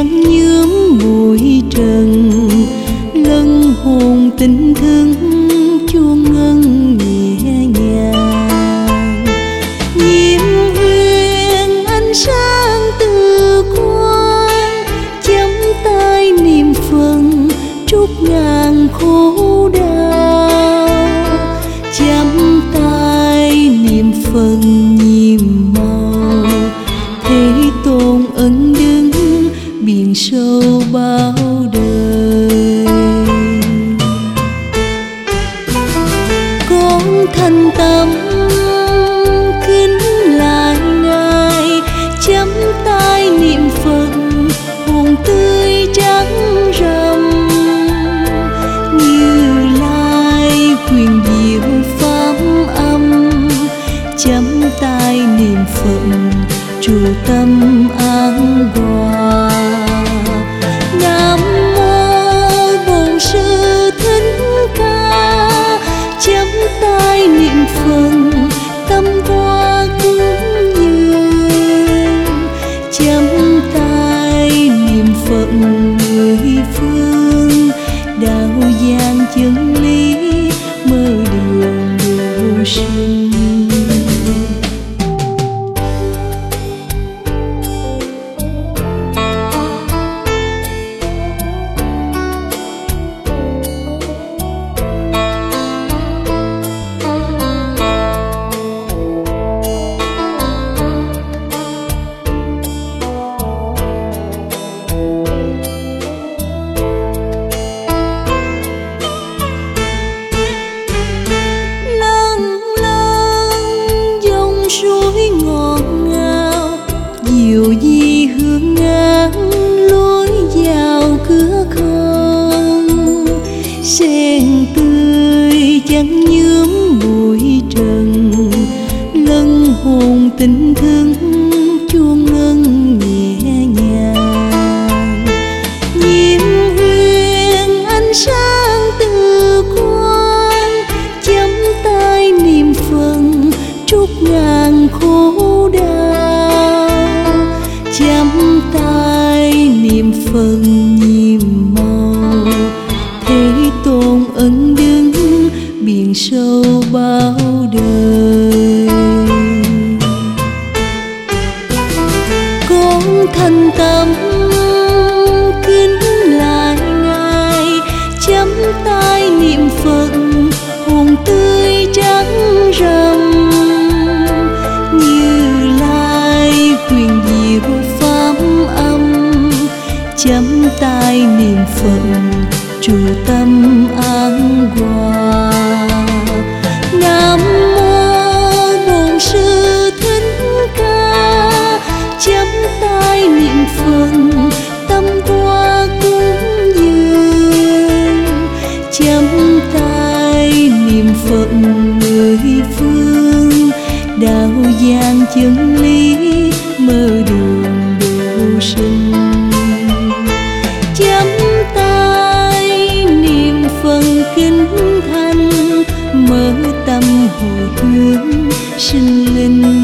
chẳng nhuốm bụi trần, lân hồn tình thương chuông ngân nhẹ nhàng. Nhiệm huyền ánh sáng từ quan, chấm tay niệm phần trút ngàn khổ đau, chấm tay niệm phần nhiệm màu. Thế tôn ân đứng biển sâu bao đời. Con thành tâm kính lại ngài, chấm tay niệm Phật hồn tươi trắng rằm. Như Lai quyền diệu pháp âm, chấm tay niệm Phật trụ tâm an hòa. Nam mô Bổn Sư Thích Ca, chấm tay niệm Phật tâm hoa cúng dường. Chấm tay niệm Phật mười phương, đạo giang chân lý mở đường độ sinh. Suối ngọt ngào dịu di hương ngang lối vào cửa không. Sen tươi chẳng nhuốm bụi trần, lân hồn tình thương chuông ngân nhẹ nhàng. Nhiệm huyền ánh sáng từ quan, chấm tay niệm Phật trút ngàn khổ đau, chấm tay niệm Phật nhiệm màu. Thế tôn ân đứng biển sâu bao đời. Con thành tâm kính lại ngài, chấm tay niệm Phật hồn tươi trắng rằm. Như Lai quyền diệu pháp âm, chấm tay niệm Phật trụ tâm an hòa. Nam mô Bổn Sư Thích Ca, chấm tay niệm Phật tâm hoa cúng dường. Chấm tay niệm Phật mười phương, đạo giang chân lý mở đường độ sinh. Chấm tay niệm Phật kinh thành, mở tâm hồi hướng sinh linh.